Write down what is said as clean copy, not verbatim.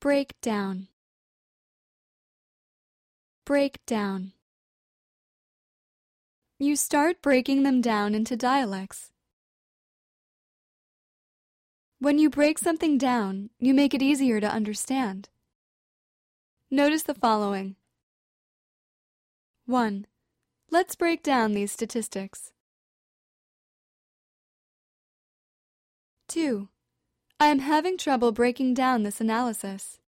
Break down. Break down. You start breaking them down into dialects. When you break something down, you make it easier to understand. Notice the following. 1. Let's break down these statistics. 2. I am having trouble breaking down this analysis.